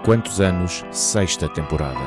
Quantos anos, sexta temporada.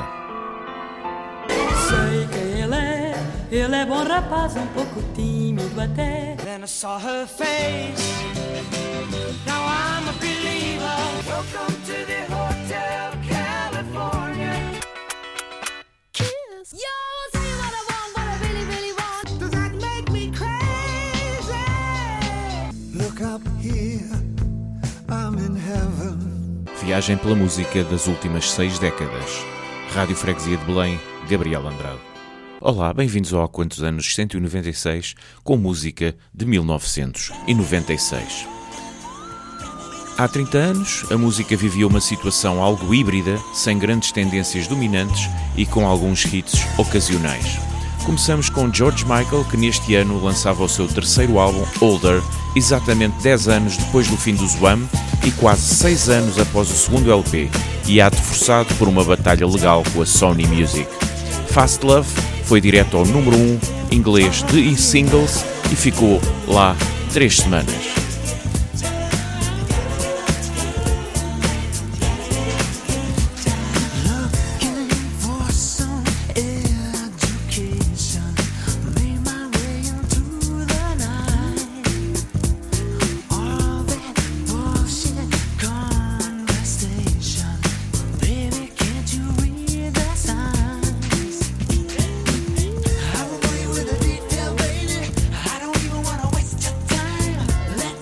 Sei quem ele é bom rapaz, um pouco tímido até. Then I saw her face, now I'm a believer. Welcome to the Hotel California. Kiss. Yo, I'll tell you what I want, what I really, really want. Does that make me crazy? Look up here, I'm in heaven. Viagem pela música das últimas 6 décadas. Rádio Freguesia de Belém, Gabriel Andrade. Olá, bem-vindos ao Quantos Anos 196, com música de 1996. Há 30 anos, a música vivia uma situação algo híbrida, sem grandes tendências dominantes e com alguns hits ocasionais. Começamos com George Michael, que neste ano lançava o seu terceiro álbum, Older, exatamente 10 anos depois do fim do Wham e quase 6 anos após o segundo LP, hiato forçado por uma batalha legal com a Sony Music. Fast Love foi direto ao número 1 inglês de e-singles e ficou lá 3 semanas. Let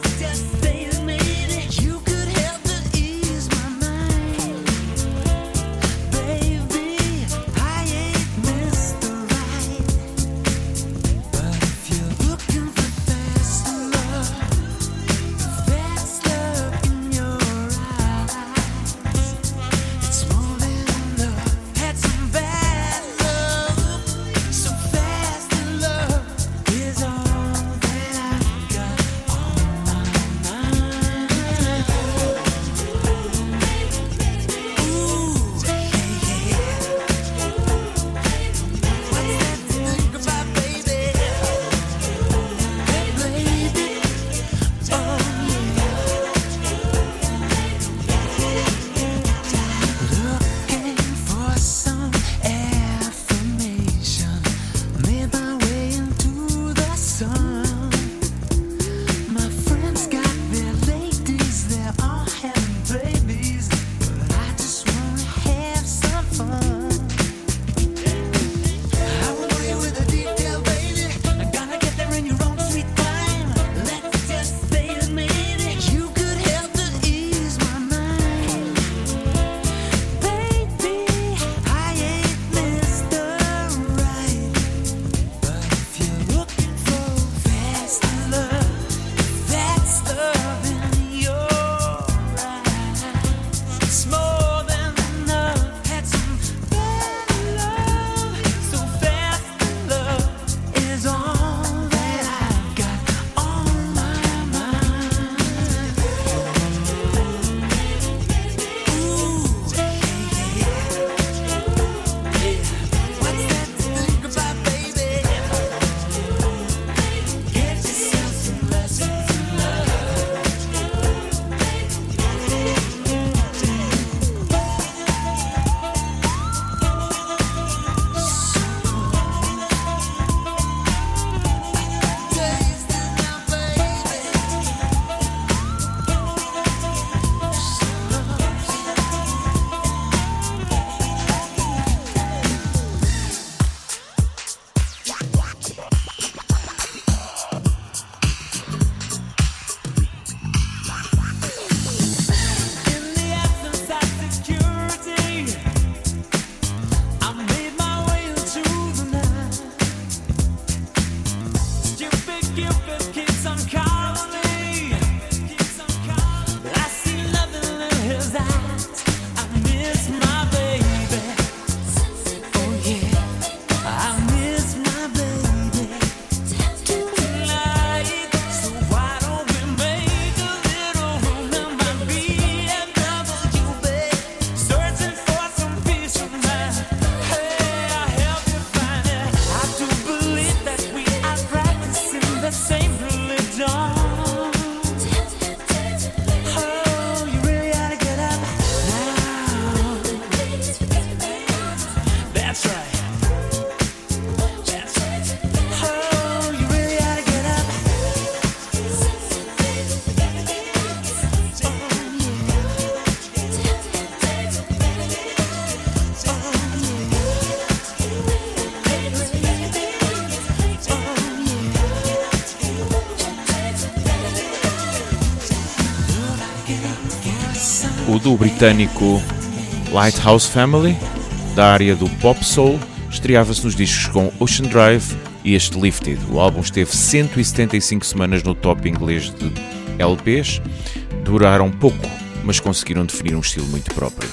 novo do britânico Lighthouse Family, da área do pop soul, estreava-se nos discos com Ocean Drive e este Lifted. O álbum esteve 175 semanas no top inglês de LPs, duraram pouco, mas conseguiram definir um estilo muito próprio.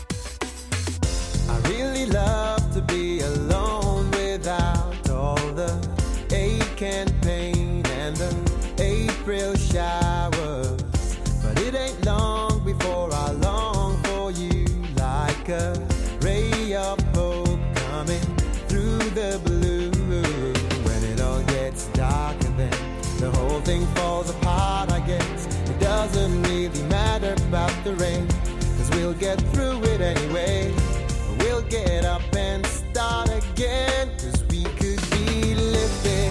The rain, 'cause we'll get through it anyway. We'll get up and start again, 'cause we could be lifted,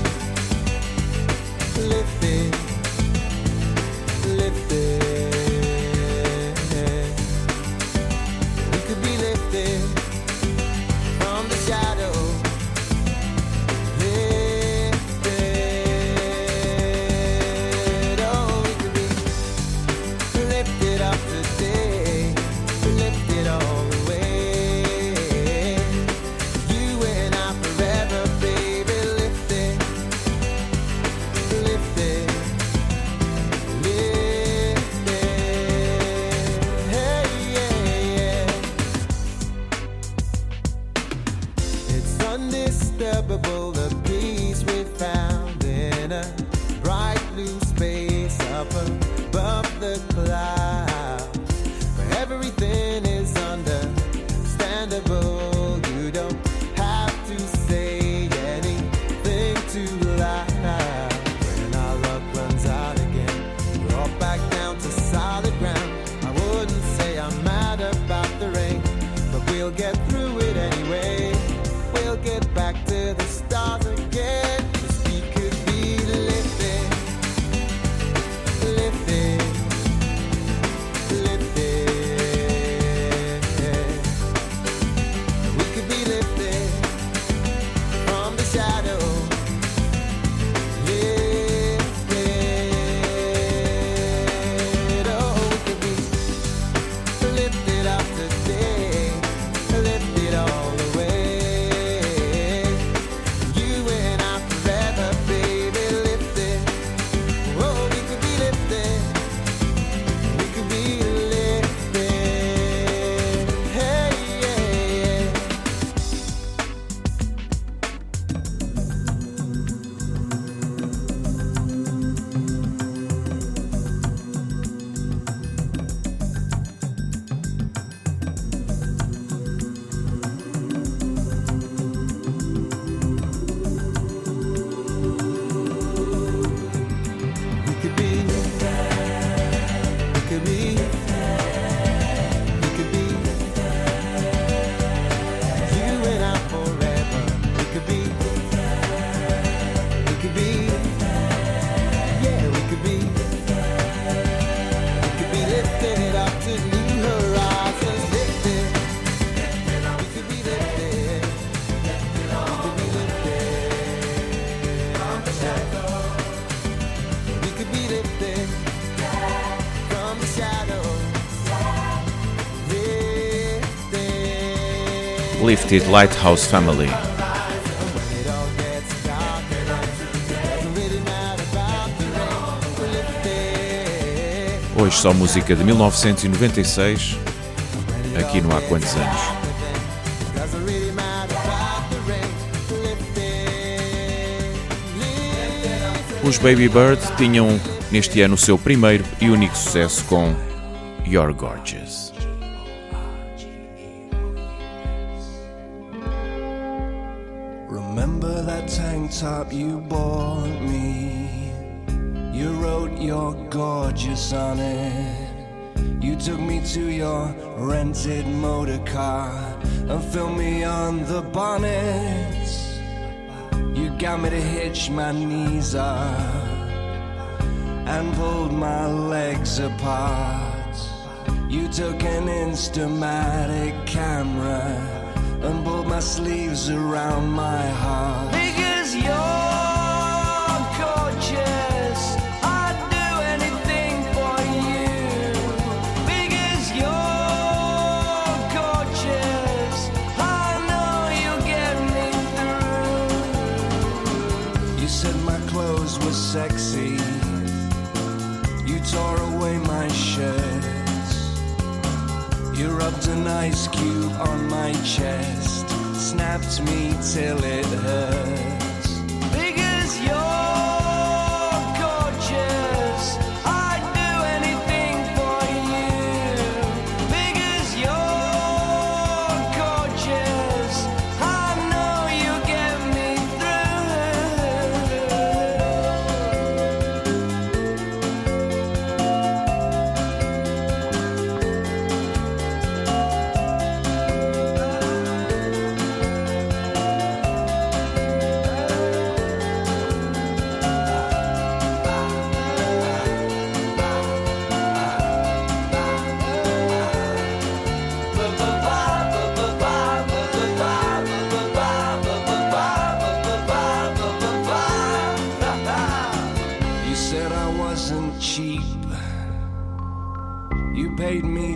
lifted, lifted. We could be lifted from the shadow. The peace we found in a bright blue space up above the clouds, where everything is understandable. You don't have to say anything too loud. When our luck runs out again, we're all back down to solid ground. I wouldn't say I'm mad about the rain, but we'll get through it anyway. We'll get back to the stars again, 'cause we could be lifted, lifted, lifted. We could be lifted from the shadow, lifted. Oh, we could be lifted up today, lifted all the way. Lifted, Lighthouse Family. Hoje só música de 1996, aqui no Há Quantos Anos. Os Baby Bird tinham neste ano o seu primeiro e único sucesso com You're Gorgeous. Remember that tank top you bought me? You wrote you're gorgeous on it. You took me to your rented motor car and filmed me on the bonnet. You got me to hitch my knees up and pulled my legs apart. You took an Instamatic camera and pulled my sleeves around my heart. Because you're gorgeous, I'd do anything for you. Because you're sexy. You tore away my shirts. You rubbed an ice cube on my chest, snapped me till it hurts. Because you're gorgeous, I'd do anything for you. Because you're gorgeous, I know you get me paid me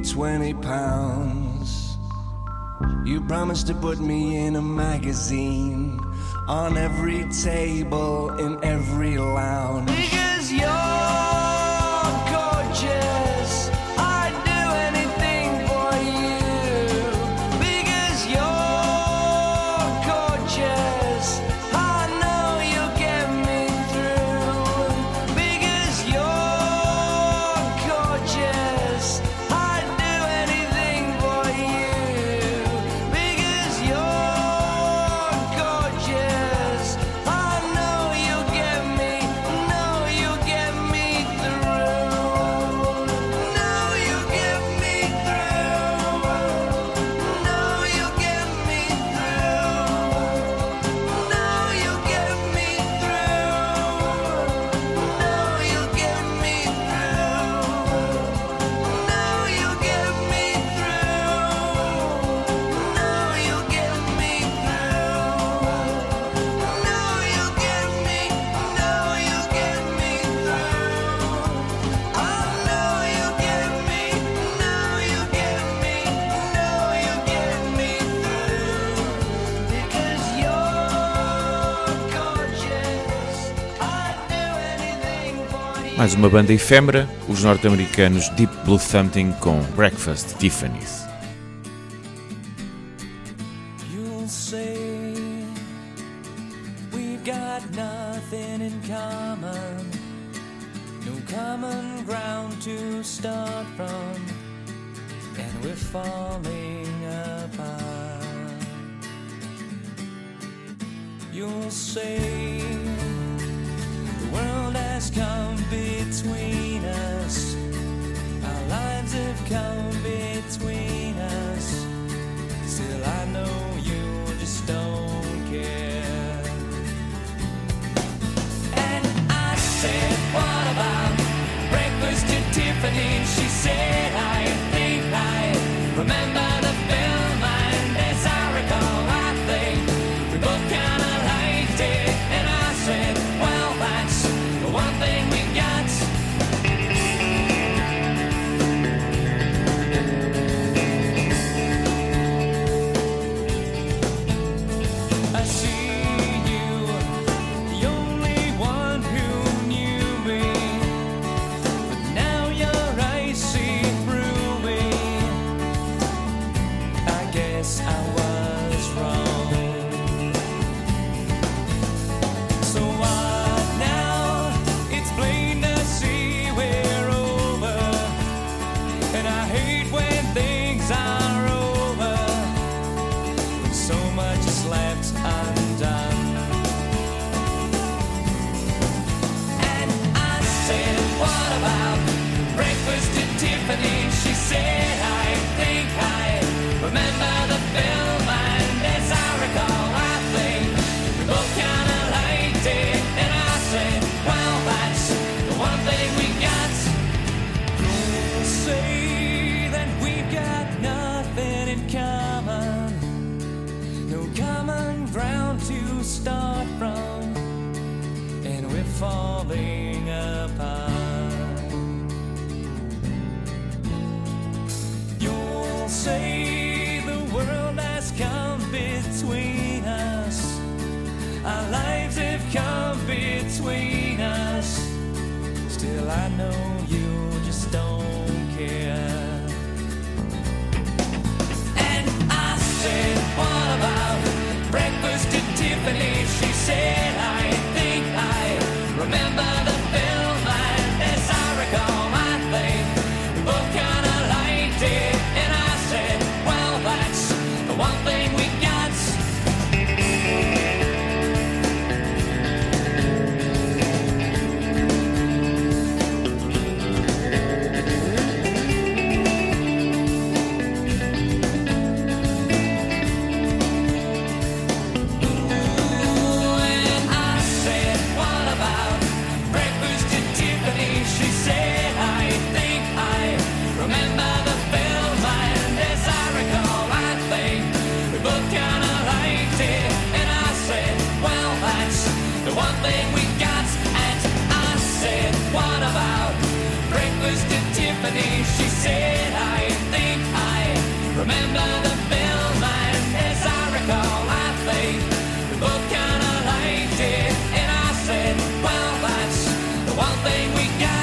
£20. You promised to put me in a magazine, on every table, in every lounge. Because you're gorgeous, I'd do anything for you. Because you're gorgeous, I know you'll get me through. Because you're gorgeous, I'd do anything for you. Because you're gorgeous, I know you'll get me, you'll get me through. No, you'll get me through. No, you'll get me through. No, you'll get me through. No, you'll get me through. No, you'll get me through. No, you'll get me through. No, you'll get me, you'll get me through. I know you'll get me, you'll get me, you'll get me through. Because you're gorgeous, I'd do anything for you. Mais uma banda efêmera, os norte-americanos Deep Blue Something com Breakfast Tiffany's. You'll say we've got nothing in common, no common ground to start from, and we're falling apart. You'll say the world has come between us, our lives have come between us. Still I know you just don't care. And I said, what about breakfast at Tiffany's? She said, I think I remember the film, and as I recall, I think we both kinda liked it. And I said, well, that's the one thing we got. I see you, the only one who knew me, but now your eyes see through me. I guess I was wrong. So what now? It's plain to see we're over, and I hate when things are over, when so much is left undone. And I said, what about breakfast at Tiffany's? She said, I think I remember the film, I know you just don't care. And I said, what about breakfast at Tiffany's? She said, I think I remember the film, and as I recall, I think we both kinda liked it. And I said, well, that's the one thing we got. One thing we got, and I said, what about breakfast at Tiffany's? She said, I think I remember the film, and as I recall, I think we both kinda liked it. And I said, well, that's the one thing we got.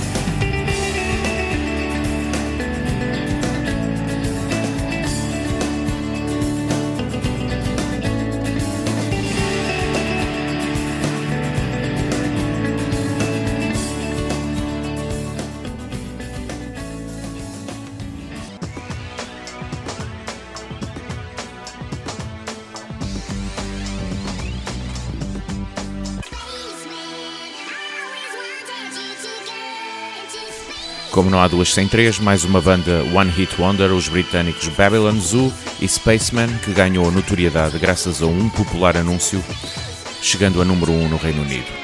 Como não há duas sem três, mais uma banda One Hit Wonder, os britânicos Babylon Zoo e Spaceman, que ganhou notoriedade graças a um popular anúncio, chegando a número 1 no Reino Unido.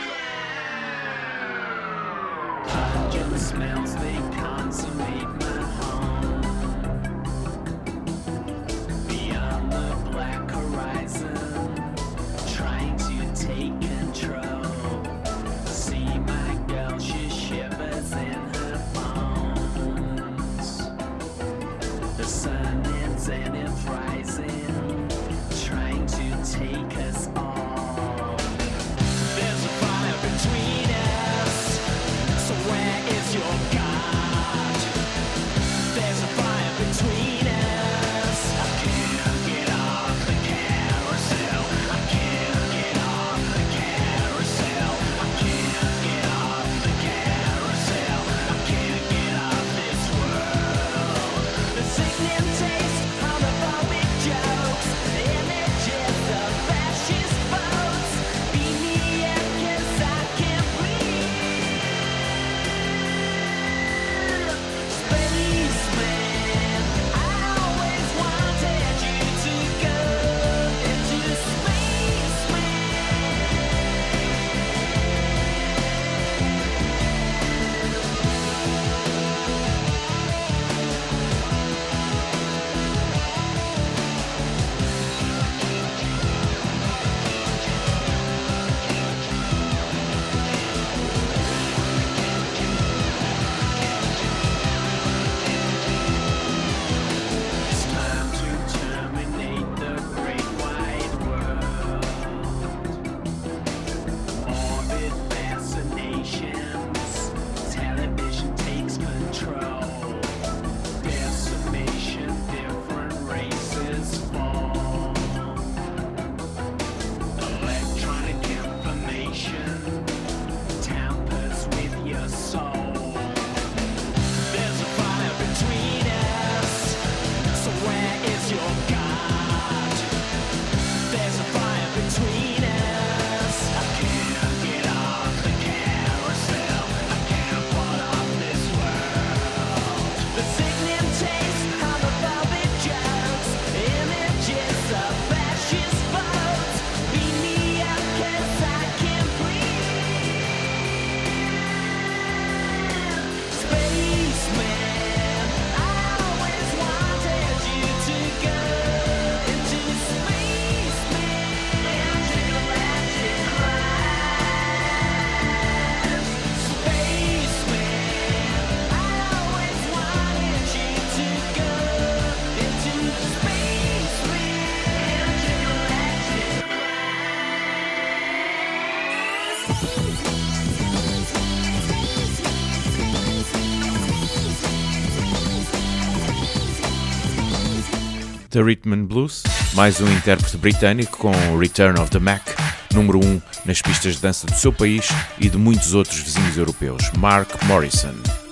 Taste homophobic jokes, images of fascist The Rhythm and Blues, mais um intérprete britânico com Return of the Mac, número 1 nas pistas de dança do seu país e de muitos outros vizinhos europeus, Mark Morrison.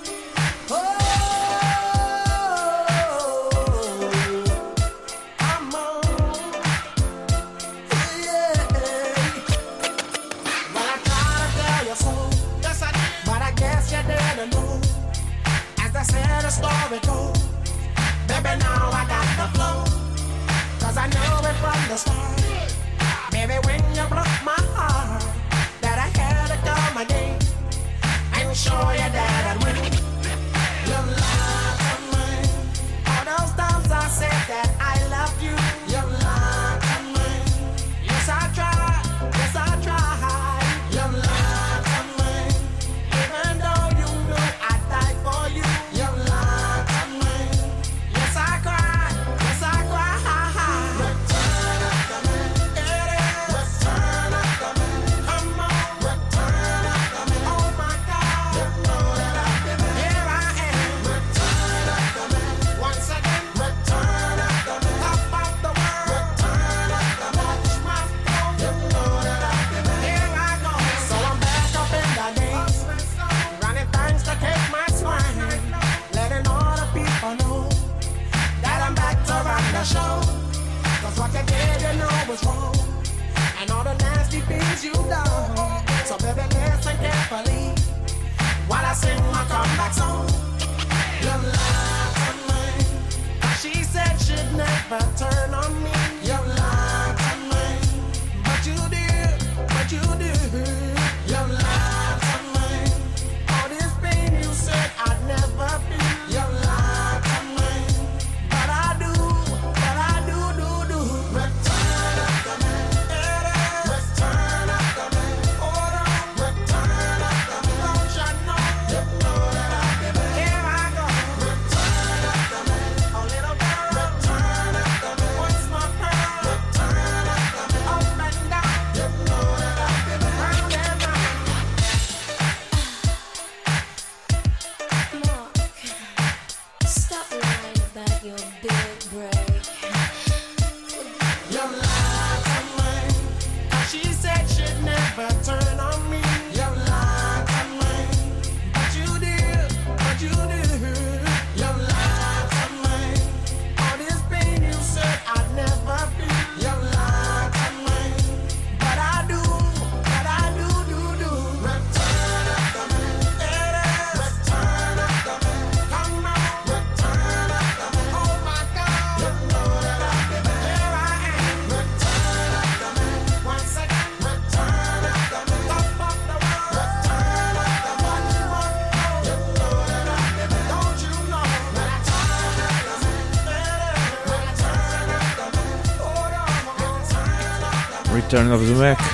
Return of the Mac,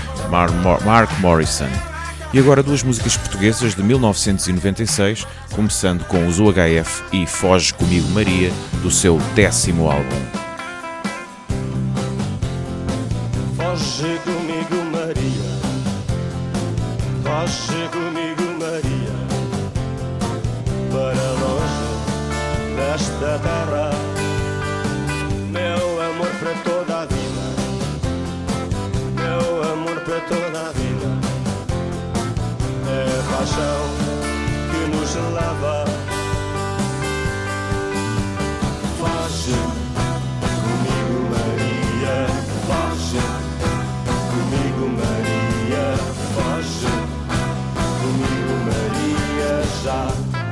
Mark Morrison. E agora duas músicas portuguesas de 1996, começando com os UHF e Foge Comigo Maria, do seu 10º álbum. Foge comigo Maria, foge comigo Maria, para longe desta terra, meu amor para toda a vida. Meu amor para toda a vida, é a paixão que nos leva. Foge comigo Maria, foge comigo Maria, foge comigo Maria já.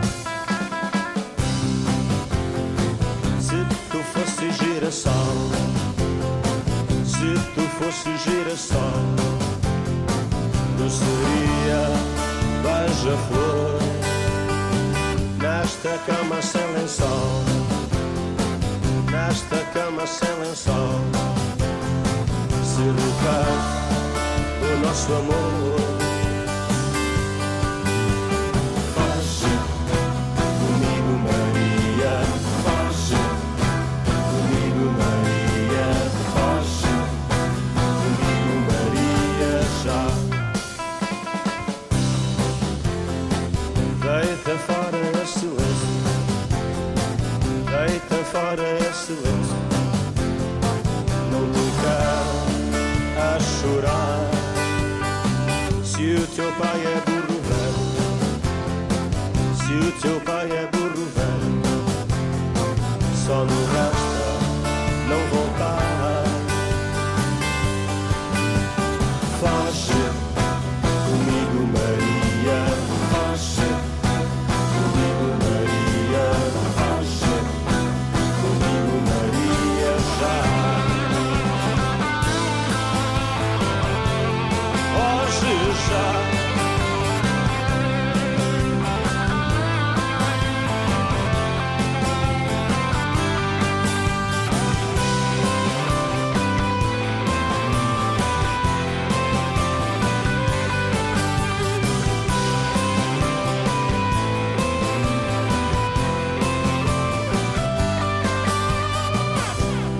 Se tu fosses girassol, se tu fosses girassol, eu seria beija-flor nesta cama sem lençol, nesta cama sem lençol. Se recar o nosso amor, foge comigo Maria, foge comigo Maria, foge comigo Maria já. Deita fora a silêncio, deita fora a silêncio,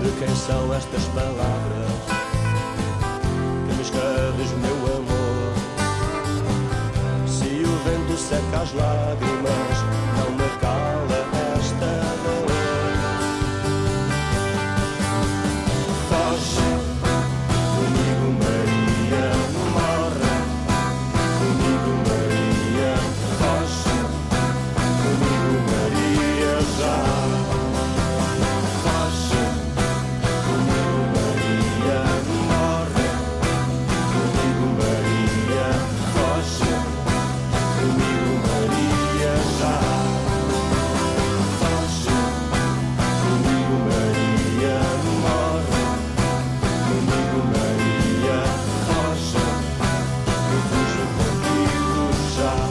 de quem são estas palavras que me escreves, meu amor. Se o vento seca as lágrimas, não me cala esta dor. Foge comigo, Maria, morre comigo, Maria, foge comigo, Maria, já. Foge comigo, Maria, morre comigo, Maria, foge comigo, Maria, já. Foge comigo, Maria, morre comigo, Maria, foge, eu fujo contigo já.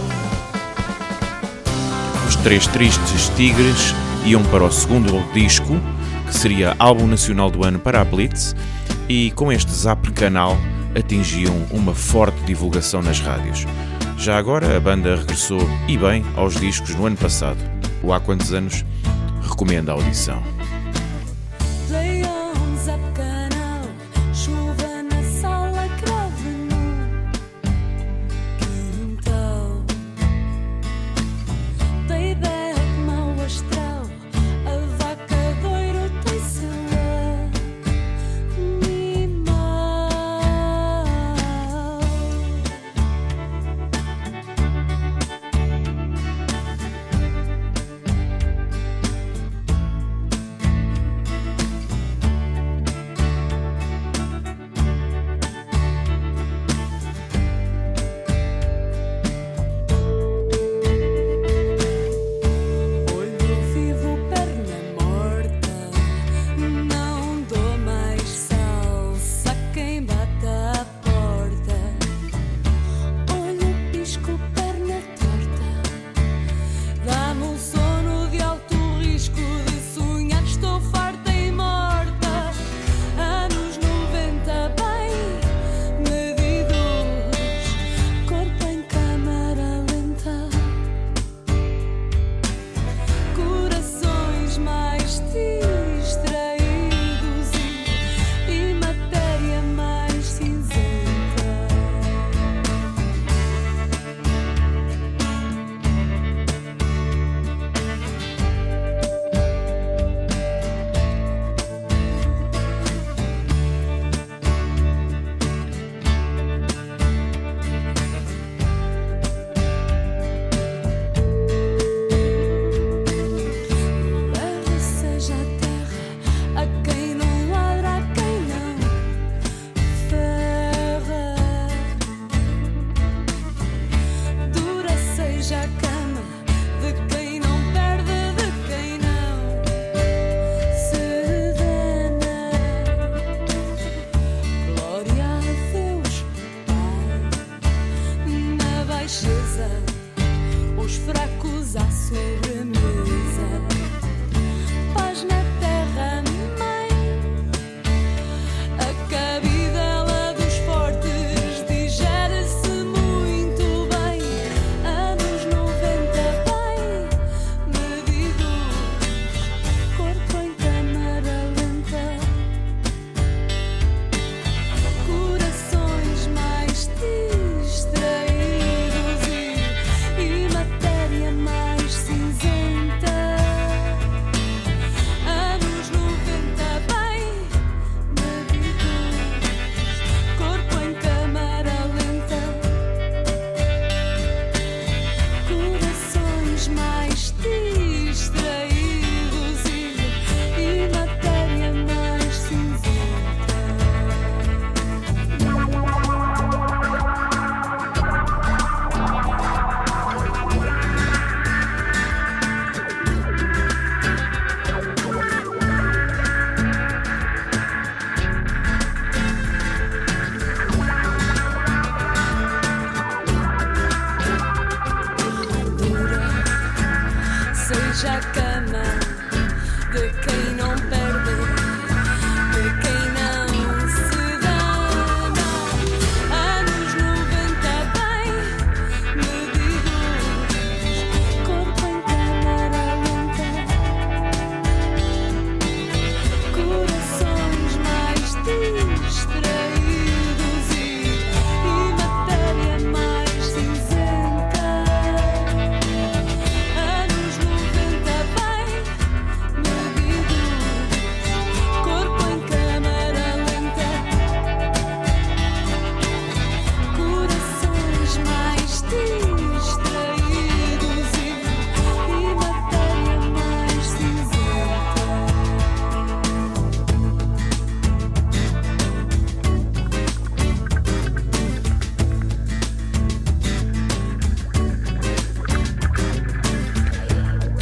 Os Três Tristes Tigres iam para o segundo disco, que seria álbum nacional do ano para a Blitz, e com este Zap Canal atingiam uma forte divulgação nas rádios. Já agora a banda regressou, e bem, aos discos no ano passado. O Há Quantos Anos recomenda a audição. Play on Zap Canal, chuva na sala, cravo no quintal. Playback mau astral, a vaca doiro tem sela animal.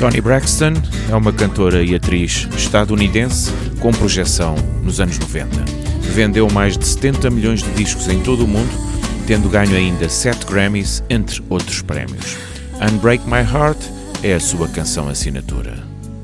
Toni Braxton é uma cantora e atriz estadunidense com projeção nos anos 90. Vendeu mais de 70 milhões de discos em todo o mundo, tendo ganho ainda 7 Grammys, entre outros prémios. Unbreak My Heart é a sua canção assinatura.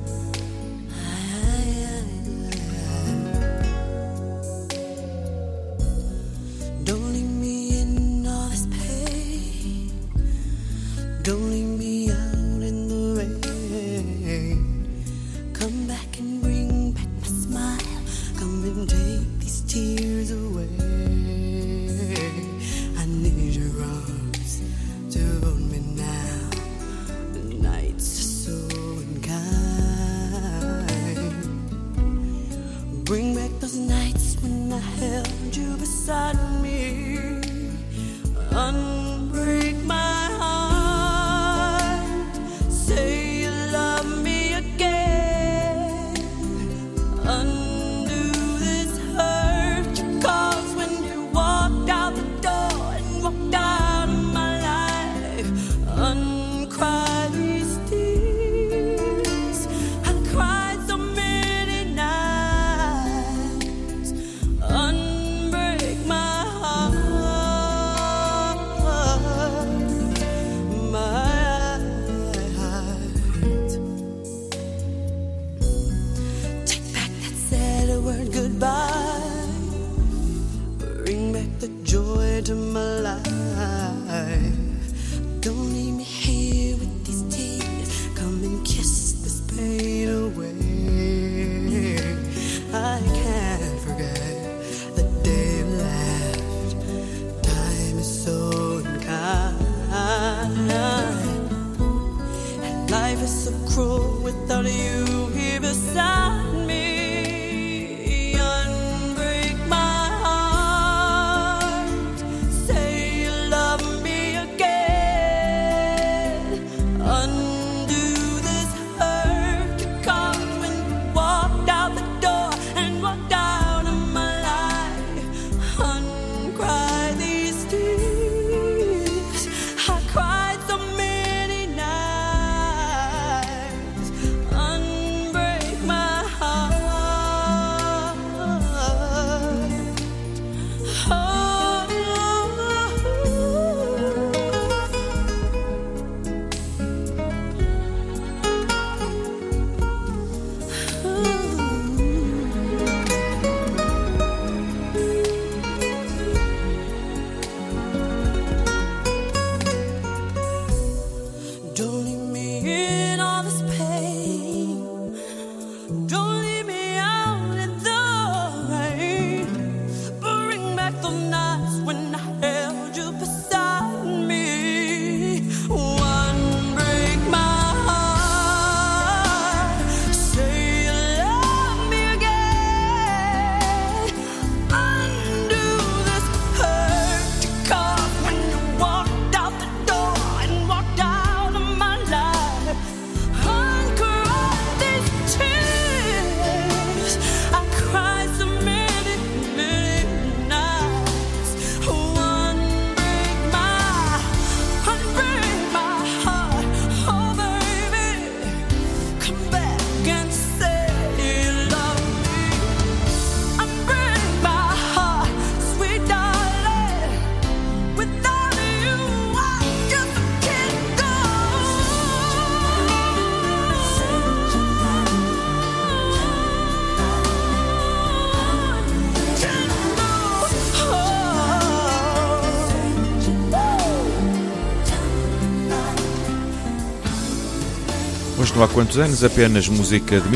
Hoje não há quantos anos, apenas música de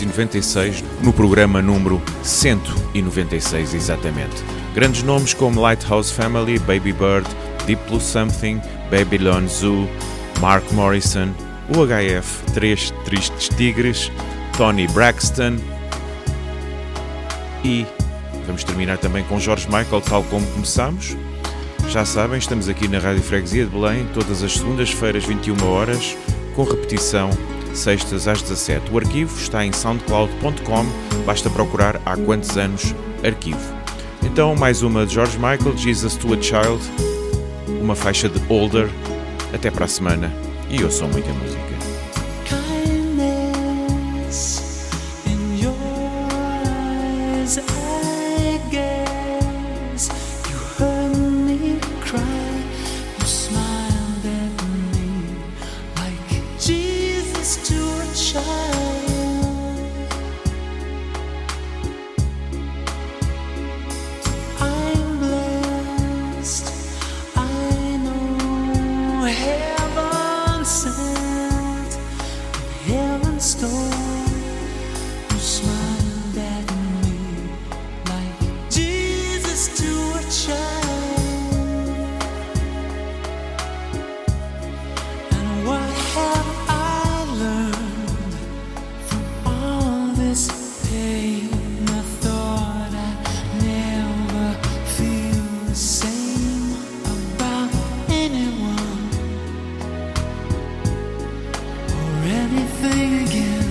1996, no programa número 196 exatamente. Grandes nomes como Lighthouse Family, Baby Bird, Deep Blue Something, Babylon Zoo, Mark Morrison, UHF, Três Tristes Tigres, Toni Braxton e vamos terminar também com George Michael, tal como começámos. Já sabem, estamos aqui na Rádio Freguesia de Belém, todas as segundas-feiras, 21 horas, com repetição, sextas às 17. O arquivo está em soundcloud.com, basta procurar Há Quantos Anos Arquivo. Então, mais uma de George Michael, Jesus to a Child, uma faixa de Older. Até para a semana e ouçam muita música. I guess you heard me cry. You smiled at me like Jesus to a child. I'm blessed, I know heaven sent, heaven stole. You smiled at me like Jesus to a child. And what have I learned from all this pain? I thought I'd never feel the same about anyone or anything again.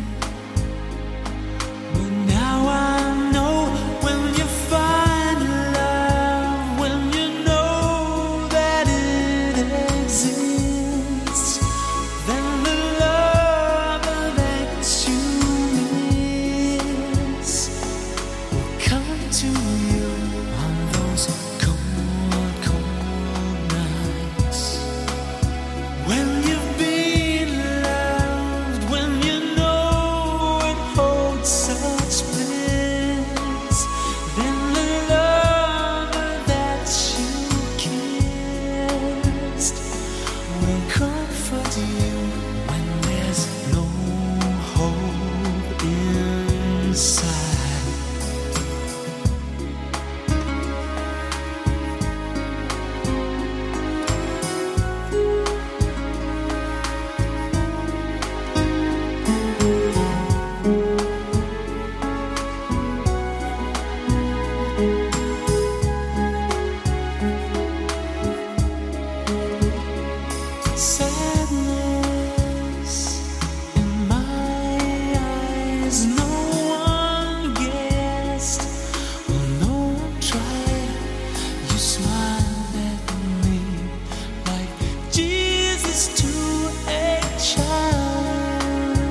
But now I know when you find love, when you know that it exists, then the love that you miss will come to you on those cold, cold nights. When you've been loved, when you know it holds such bliss, then the love that you kissed will comfort you when there's no hope inside. Sadness in my eyes, no one guessed, well, no one tried. You smiled at me like Jesus to a child.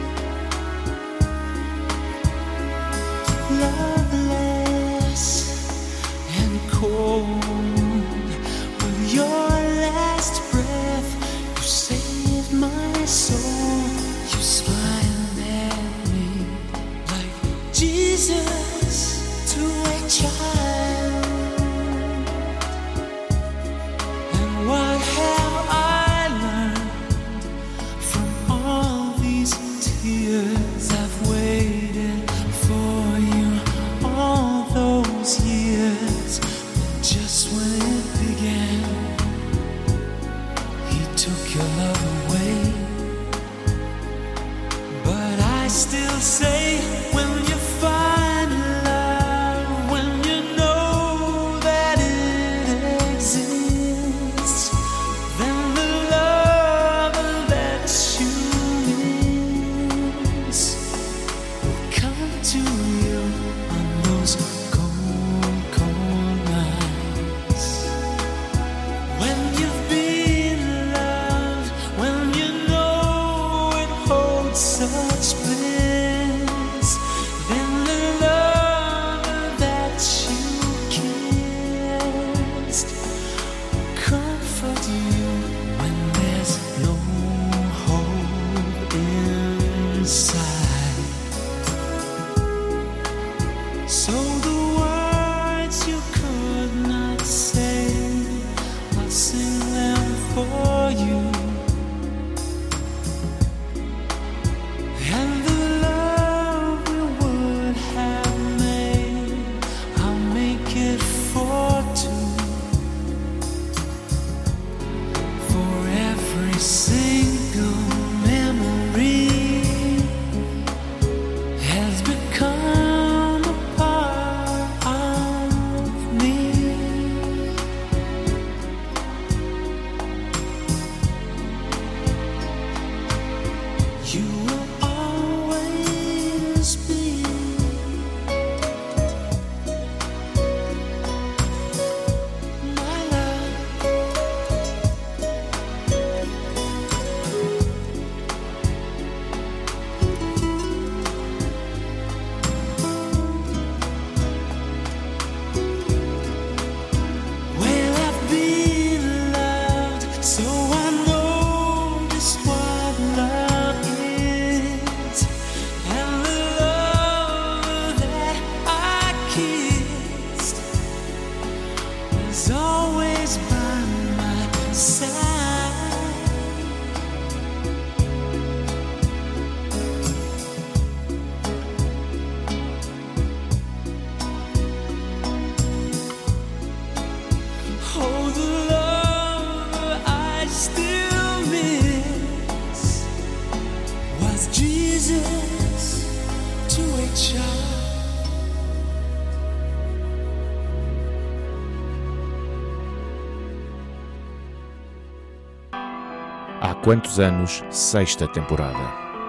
Loveless and cold, with your last breath, you saved my soul. You smiled at me like Jesus to a child. And what have I learned from all these tears? I've waited for you all those years, but just when it began, he took your love away. But I still say, when you find love, when you know that it exists, then the love that you miss will come to you on those cold, cold nights. When you've been loved, when you know it holds such bliss, then the love that you kissed will comfort you when there's no hope inside. So the words you could not say, I'll sing them for you. And the love we would have made, I'll make it for two. For every single memory has become a part Quantos anos, sexta temporada.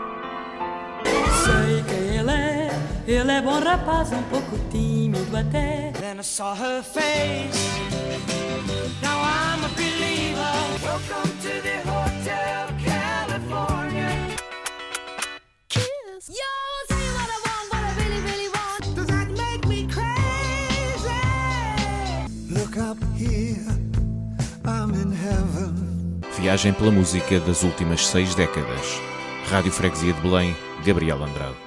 Sei quem ele é bom rapaz, um pouco tímido até. Then I saw her face, now I'm a believer. Welcome to the Hotel California. Kiss. Yo, I'll tell you what I want, what I really, really want. Does that make me crazy? Look up here, I'm in heaven. Viagem pela música das últimas 6 décadas. Rádio Freguesia de Belém, Gabriel Andrade.